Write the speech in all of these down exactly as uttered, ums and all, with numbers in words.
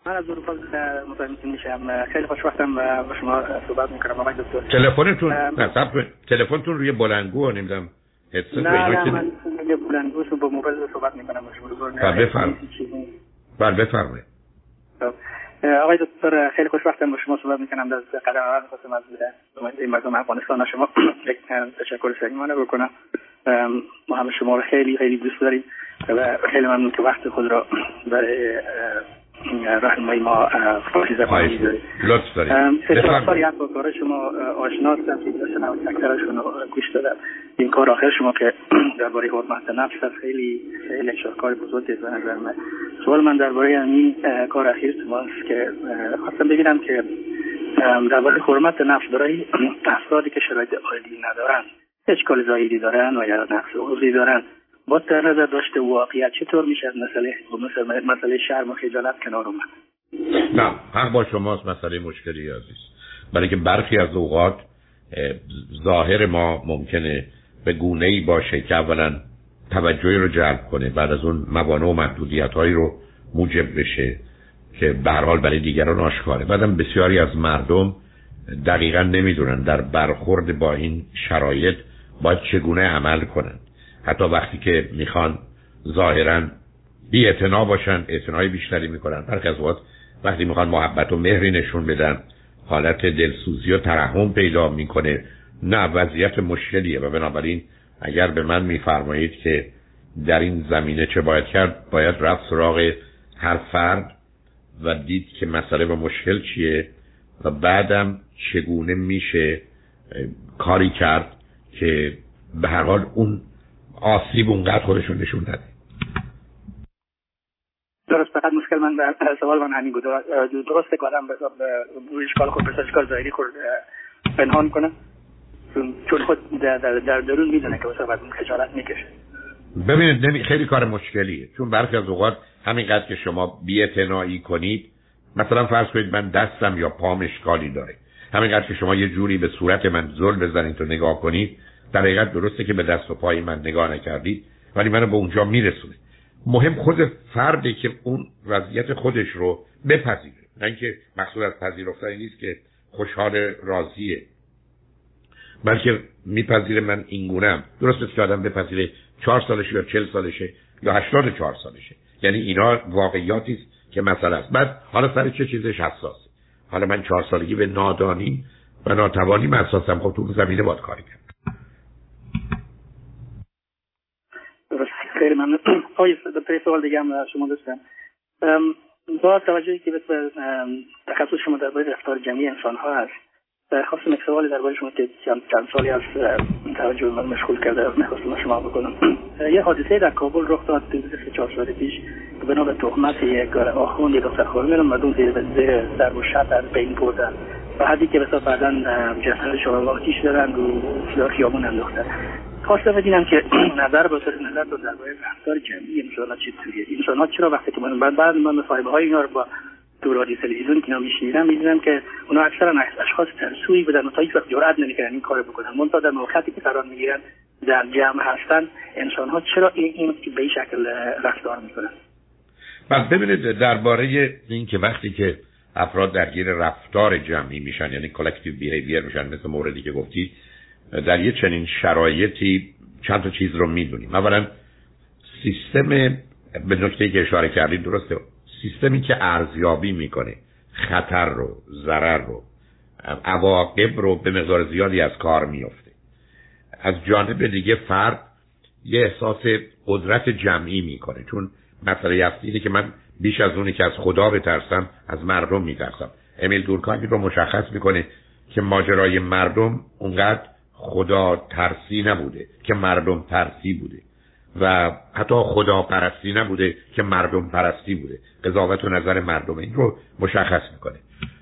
من از اروپا متوجه میشم. خیلی خوشوقتم با شما صحبت میکنم آقای دکتر. تلفنتون نه صبر تلفنتون روی بلندگو نمیدونم هدست نه نه من روی بلندگو با موبایل صحبت میکنم با شما. بفرمایید. بله بفرمایید. آقای دکتر خیلی خوشوقتم با شما صحبت میکنم. در قدم اول خواستم از این مردم افغانستان شما یک تشکر صمیمانه بکنم. ما هم شما رو خیلی خیلی دوست داریم و خیلی ممنون که وقت خود را برای راهنمایی ما فارسی زبان می‌ذارید. لطف دارید. سپاسگزارم از کار شما آشنا هستم که دوستان اکثرشون رو گوش دادم. این کار آخر شما که درباره حرمت نفس خیلی خیلی کار بزرگی به نظر من. سوال من درباره این کار اخیر شماست که خواستم ببینم که درباره حرمت نفس برای افرادی که شرایط عادی ندارن، اشکال ظاهری دارن و یا نقص عضوی دارن، با در نظر داشته واقعیت چطور میشه از مسئله مسئله مسئله شرم و خجالت کنار اومد؟ نه حق با شماست، مسئله مشکلی عزیز، برای که برخی از اوقات ظاهر ما ممکنه به گونه‌ای باشه که اولا توجهی رو جلب کنه، بعد از اون موانع و محدودیت‌هایی رو موجب بشه که به هر حال برای دیگران آشکاره. بعدم بسیاری از مردم دقیقاً نمیدونن در برخورد با این شرایط باید چگونه عمل کنن. حتی وقتی که میخوان ظاهراً بی اعتنا باشن اعتنای بیشتری میکنن. برخی از اوقات وقتی میخوان محبت و مهری نشون بدن حالت دلسوزی و ترحم پیدا میکنه. نه وضعیت مشکلیه و بنابراین اگر به من میفرمایید که در این زمینه چه باید کرد، باید رفت سراغ هر فرد و دید که مسئله و مشکل چیه و بعدم چگونه میشه کاری کرد که به هر حال اون آسیب اونقدر خودشون نشون نده. درست. فقط مشکل من در سوال من همین بود. درسته که آدم به روی اشکال خود به اشکال ظاهری خود پنهان کنه چون خود در, در, در درون میدونه که واسه اون خجالت میکشه. ببینید نمی خیلی کار مشکلیه، چون برخی از اوقات همینقدر که شما بی‌اعتنایی کنید، مثلا فرض کنید من دستم یا پام اشکالی داره، همینقدر که شما یه جوری به صورت من زل بزنید تو نگاه کنید، در حقیقت درسته که به دست و پای من نگاه نکردید ولی منو به اونجا میرسونه. مهم خود فردی که اون وضعیت خودش رو بپذیره، نه اینکه مقصود از پذیرفتن نیست که خوشحال راضیه، بلکه میپذیره من اینگونم. درسته که آدم بپذیره چهار سالشه یا چهل سالشه یا هشتاد و چهار سالشه، یعنی اینا واقعیاتی است که مسئله است. بعد حالا سر چه چیزش حساسه؟ حالا من چهار سالگی به نادانی و ناتوانی حساسم، خب تو زمینه باید کاری کنم. درست. خیلی ممنون. آقای دکتر سوال دیگه هم شما داشتم. با توجهی که به تخصص شما درباره رفتار جمعی انسان ها هست، خواستم یک سوالی درباره شما که چند سالی از توجه من مشغول کرده می‌خواستم شما بکنم. یه حادثه در کابل رخ داد سه چهار سال پیش که بنا به تهمت یک آخوند یک دختر خانم مردم زیر زیر سر و شب از بین بردن و حدی که بسا بعداً جسدش رو آتیش دادن رو خیابون انداختن. خواستم بدونم که نظر به صورت نظر تو درباره رفتار جمعی انسان‌ها چطوریه؟ انسان‌ها چرا وقتی که من بعد بعد من مصاحبه‌های اینا رو با تو رادیو تلویزیون که میشنیدم می‌دیدم که اونا اکثرا اشخاص ترسویی بودن و تا هیچ وقت جرئت نمی‌کردن این کارو بکنن. منتها در موقعی که قرار می‌گیرن در جمع هستن انسان‌ها چرا این این که به این شکل رفتار می‌کنن؟ بعد ببینید درباره این که وقتی که افراد درگیر رفتار جمعی میشن، یعنی کلکتیو بیهیویر میشن، مثل موردی که گفتی، در یه چنین شرایطی چند تا چیز رو میدونیم. اولا سیستم، به نکته‌ای که اشاره کردید درسته، سیستمی که ارزیابی میکنه خطر رو، ضرر رو، عواقب رو به مقدار زیادی از کار میفته. از جانب دیگه فرد یه احساس قدرت جمعی میکنه، چون مسئله اصلی که من بیش از اونی که از خدا بترسم از مردم میترسم. امیل دورکایم رو مشخص میکنه که ماجرای مردم اونقدر خدا ترسی نبوده که مردم ترسی بوده و حتی خدا پرستی نبوده که مردم پرستی بوده. قضاوت و نظر مردم این رو مشخص میکنه.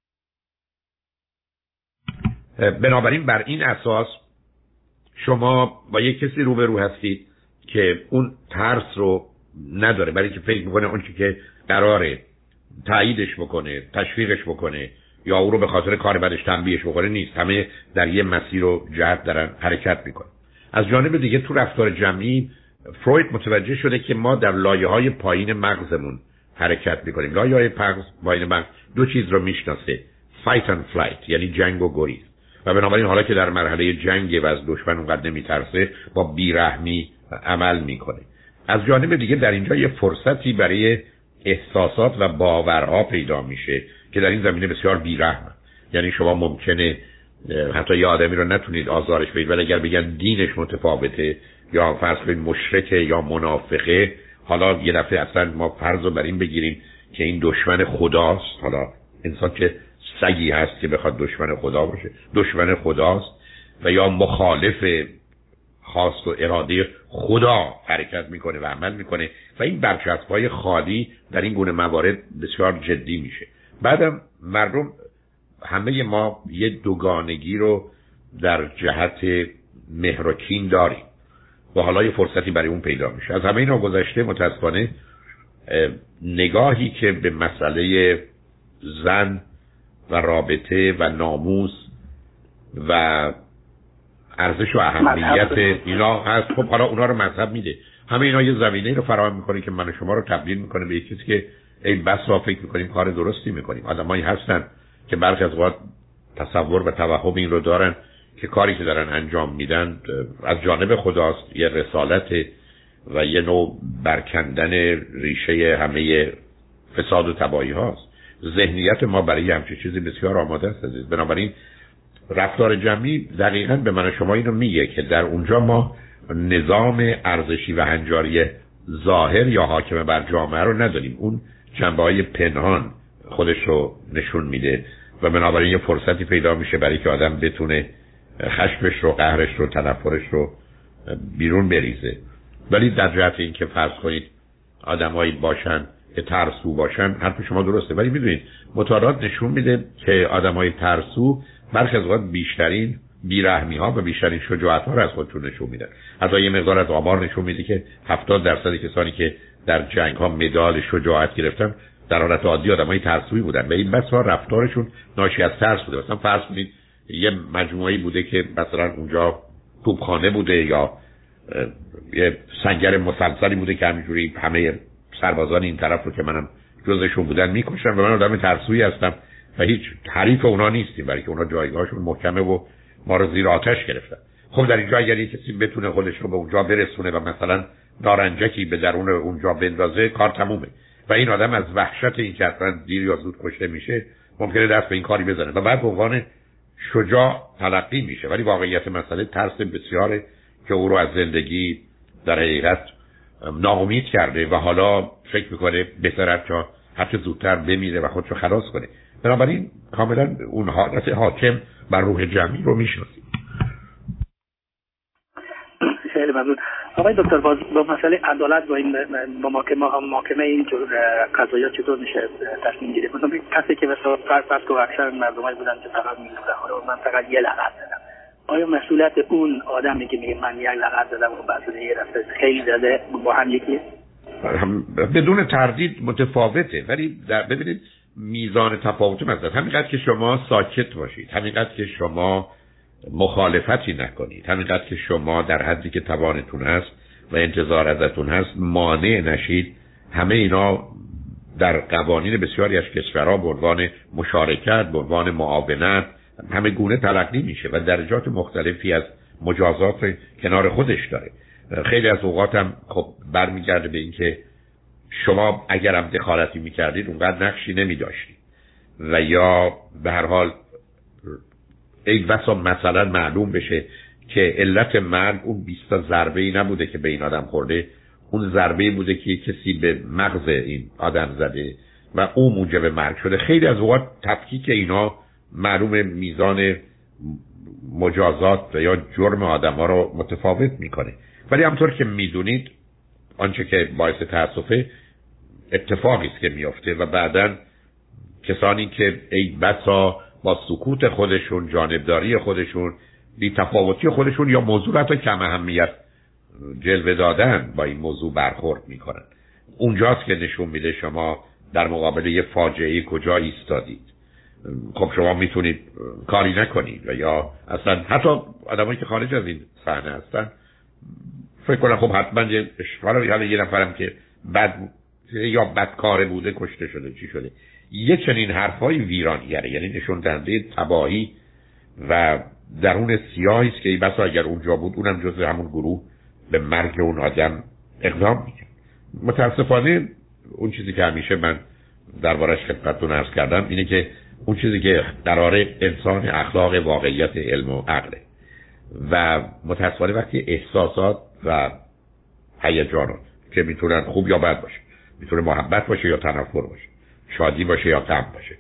بنابراین بر این اساس شما با یک کسی روبرو هستید که اون ترس رو نداره، برای که فکر میکنه اون چی که قراره تاییدش بکنه، تشویقش بکنه یا او رو به خاطر کار بدش تنبیهش بکنه نیست. همه در یه مسیر و جهت دارن حرکت میکنن. از جانب دیگه تو رفتار جمعی فروید متوجه شده که ما در لایه‌های پایین مغزمون حرکت میکنیم. لایه‌های مغز با این من دو چیز رو میشناسه، fight and flight، یعنی جنگ و گریز، و بنابراین حالا که در مرحله جنگ و از دشمن اونقدر نمیترسه با بیرحمی عمل میکنه. از جانب دیگه در اینجا یه فرصتی برای احساسات و باورها پیدا میشه که در این زمینه بسیار بیرحمه. یعنی شما ممکنه حتی یه آدمی رو نتونید آزارش بدید، ولی اگر بگن دینش متفاوته یا فرض کنید مشرکه یا منافقه، حالا یه دفعه اصلا ما فرض رو بر این بگیریم که این دشمن خداست. حالا انسان که سگی هست که بخواد دشمن خدا باشه، دشمن خداست، و یا مخالف خواست و اراده خدا حرکت میکنه و عمل میکنه، و این برچسب‌های خالی در این گونه موارد بسیار جدی میشه. بعدم مردم همه ما یه دوگانگی رو در جهت مهر و کین داریم و حالا یه فرصتی برای اون پیدا میشه. از همه اینا گذشته متاسفانه نگاهی که به مسئله زن و رابطه و ناموس و ارزش و اهمیت اینا هست، خب حالا اونا رو مذهب میده. همه اینا یه زمینه رو فراهم میکنه که من و شما رو تبدیل میکنه به چیزی که ای بس را فکر میکنیم کار درستی میکنیم. آدمایی هستن که برخی از وقت تصور و توهم این رو دارن که کاری که دارن انجام میدن از جانب خداست، یه رسالت و یه نوع برکندن ریشه همه فساد و تباهی هاست. ذهنیت ما برای همچین چیزی بسیار آماده است عزیز. بنابراین رفتار جمعی دقیقاً به من و شما اینو میگه که در اونجا ما نظام ارزشی و هنجاری ظاهر یا حاکم بر جامعه رو نداریم، اون جنبه‌های پنهان خودش رو نشون میده و بنابراین یه فرصتی پیدا میشه برای که آدم بتونه خشمش رو، قهرش رو، تنفرش رو بیرون بریزه. ولی در جهت این که فرض کنید آدمایی باشن که ترسو باشن، حرف شما درسته، ولی میدونید مطالعات نشون میده که آدمای ترسو برخی از اوقات بیشترین بیرحمی ها و بیشترین شجاعت ها رو از خودشون نشون میدن. حتی یه مقدار از آمار نشون میده که هفتاد درصد کسانی که در جنگ ها مدال شجاعت گرفتن در حالت عادی آدمای ترسویی بودن و این بسا رفتارشون ناشی از ترس بوده. مثلا فرض کنید یه مجموعه‌ای بوده که مثلا اونجا توپخانه بوده یا یه سنگر مسلسلی بوده که همینجوری همه سربازان این طرف رو که منم جزشون بودن میکشن و من آدم ترسویی هستم و هیچ حریف اونا نیستیم، برای که اونا جایگاهشون محکمه و ما رو زیر آتش گرفتن. خب در اینجا اگر کسی بتونه خودش رو به اونجا برسونه و مثلا نارنجکی به درون اونجا بندازه، کار تمومه و این آدم از وحشت این که حتما دیر یا زود کشته میشه ممکنه دست به این کاری بزنه و بعد به عنوان شجاع تلقی میشه. ولی واقعیت مسئله ترس بسیاره که او رو از زندگی در حقیقت ناامید کرده و حالا فکر میکنه بهتره تا هرچه زودتر بمیره و خودشو خلاص کنه. بنابراین کاملا اون حالت حاکم بر روح جمعی رو میشناسیم. خیلی ممنون آقای دکتر. با, با مسئله عدالت با این با محکمه محکمه این جور قضایا چطور میشه تصمیم گیری؟ مثلا کسی که مثلا فرض کنید اکثر مردمای بودن که فقط میگفتن حالا من فقط یه لغت زدم، آیا مسئولیت اون آدمی که میگه من یک لغت زدم و بعد یه دفعه خیلی زده با هم یکیه؟ بدون تردید متفاوته، ولی در ببینید میزان تفاوت مثلا همینقدر که شما ساکت باشید، همینقدر که شما مخالفتی نکنید، همینقدر که شما در حدی که توانتون هست و انتظار ازتون هست مانع نشید، همه اینا در قوانین بسیاری از کشورها به عنوان مشارکت، به عنوان معاونت همه گونه تلقی میشه و درجات مختلفی از مجازات کنار خودش داره. خیلی از اوقات هم خب برمیگرده به این که شما اگر هم دخالتی میکردید اونقدر نقشی نمیداشتید و یا به هر حال ای بسا مثلا معلوم بشه که علت مرگ اون بیست تا ضربه ای نبوده که به این آدم خورده، اون ضربه بوده که کسی به مغز این آدم زده و اون موجب مرگ شده. خیلی از اوقات تفکیک اینا معلوم میزان مجازات و یا جرم آدم ها رو متفاوت میکنه. ولی همطور که میدونید آنچه که باعث تأسفه اتفاقی است که میفته و بعداً کسانی که ای بسا با سکوت خودشون، جانبداری خودشون، بی تفاوتی خودشون یا موضوع حتی کم اهمیت جلوه دادن با این موضوع برخورد میکنن، اونجاست که نشون میده شما در مقابل یه فاجعه کجا ایستادید. خب شما میتونید کاری نکنید و یا اصلا حتی آدمایی که خارج از این صحنه هستن فکر کنم خب حتما یه اشکال یه نفرم که بد یا بدکاره بوده کشته شده چی شده. یه چنین حرفای ویرانگره، یعنی نشون دهنده تباهی و درون سیاهی است که بسا اگر اونجا بود اونم جزو همون گروه به مرگ اون آدم اقدام میکرد. متاسفانه اون چیزی که همیشه من دربارش خدمتتون عرض کردم اینه که اون چیزی که قراره انسان اخلاق واقعیت علم و عقله و متاسفانه وقتی احساسات و هیجانات که میتونن خوب یا بد باشه، میتونه محبت باشه یا تنفر باشه، شادی باشه یا غم باشه،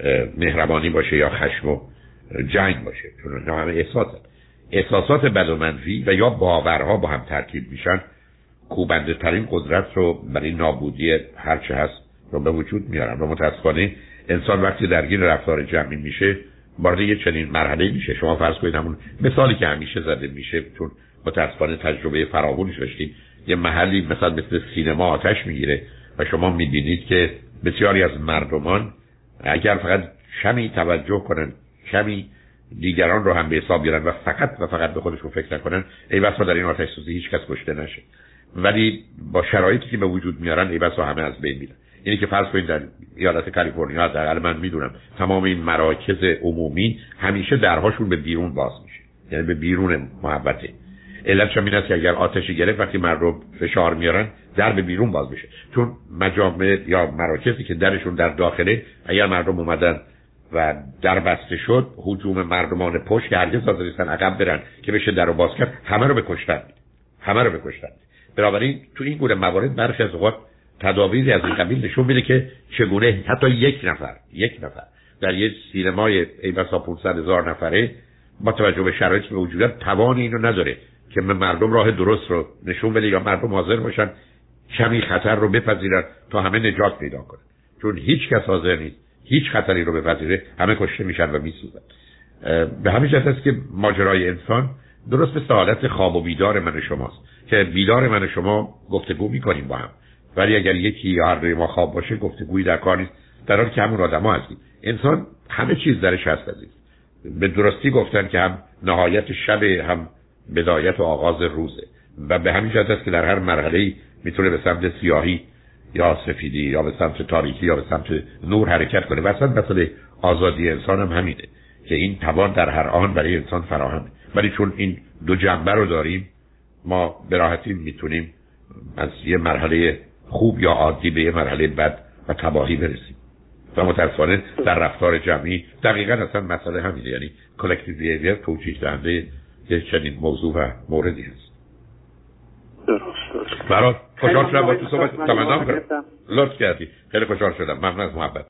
مهربانی باشه یا خشم و جنگ باشه، چون اینا همه احساسات احساسات بد و منفی و یا باورها با هم ترکیب میشن، کوبنده ترین قدرت رو برای نابودی هر چه هست رو به وجود میارن. و متاسفانه انسان وقتی درگیر رفتار جمعی میشه وارد یه چنین مرحله میشه. شما فرض کنید همون مثالی که همیشه زده میشه، چون متاسفانه تجربه فراوونش داشتیم، یه محلی مثلا مثل سینما آتش میگیره و شما میبینید که بسیاری از مردمان اگر فقط کمی توجه کنن، کمی دیگران رو هم به حساب بیارن و فقط و فقط به خودشون فکر نکنن، ای بسا در این آتش سوزی هیچ کس کشته نشه. ولی با شرایطی که به وجود میارن ای بسا همه از بین میرن. اینی که فرض کنید در ایالت کالیفرنیا حداقل من میدونم تمام این مراکز عمومی همیشه درهاشون به بیرون باز میشه، یعنی به بیرون محبته. علتش هم این است که اگر آتشی گرفت وقتی مردم فشار میارن در به بیرون باز میشه، چون مجامع یا مراکزی که درشون در داخله اگر مردم اومدن و در بسته شد، هجوم مردمان پشت که هرگز حاضر نیستن عقب برن که بشه درو باز کرد، همه رو بکشتن همه رو بکشتن. بنابراین تو این گونه موارد برخی از اوقات تدابیری از این قبیل نشون میده که چگونه حتی یک نفر یک نفر در یک سینمای ای بسا پانصد هزار نفره با توجه به شرایطی که وجود داره توان اینو نداره که به مردم راه درست رو نشون بده یا مردم حاضر باشن کمی خطر رو بپذیرن تا همه نجات پیدا کنن. چون هیچ کس حاضر نیست هیچ خطری رو بپذیره، همه کشته میشن و میسوزن. به همین جهت است که ماجرای انسان درست مثل حالت خواب و بیدار من و شماست که بیدار من و شما گفتگو میکنیم با هم، ولی اگر یکی یا هر دوی ما خواب باشه گفتگویی در کار نیست، در حالی که همون آدما هستیم. انسان همه چیز درش هست عزیز. به درستی گفتن که هم نهایت شب هم بدایت و آغاز روزه و به همین جهت است که در هر مرحله‌ای میتونه به سمت سیاهی یا سفیدی یا به سمت تاریکی یا به سمت نور حرکت کنه. واسه مثلا آزادی انسان هم همینه که این توان در هر آن برای انسان فراهمه، ولی چون این دو جنبه رو داریم ما به راحتی میتونیم از یه مرحله خوب یا عادی به یه مرحله بد و تباهی برسیم. و متاسفانه در رفتار جمعی دقیقاً اصلا مسئله همینه، یعنی کلکتیو بیهیویر توجیه دهنده یه چنین موضوع و موردی هست. درست درست. برای خوشحال شدم با تو صحبت تمام کنم. لطف کردی. خیلی خوشحال شدم. ممنون از محبت.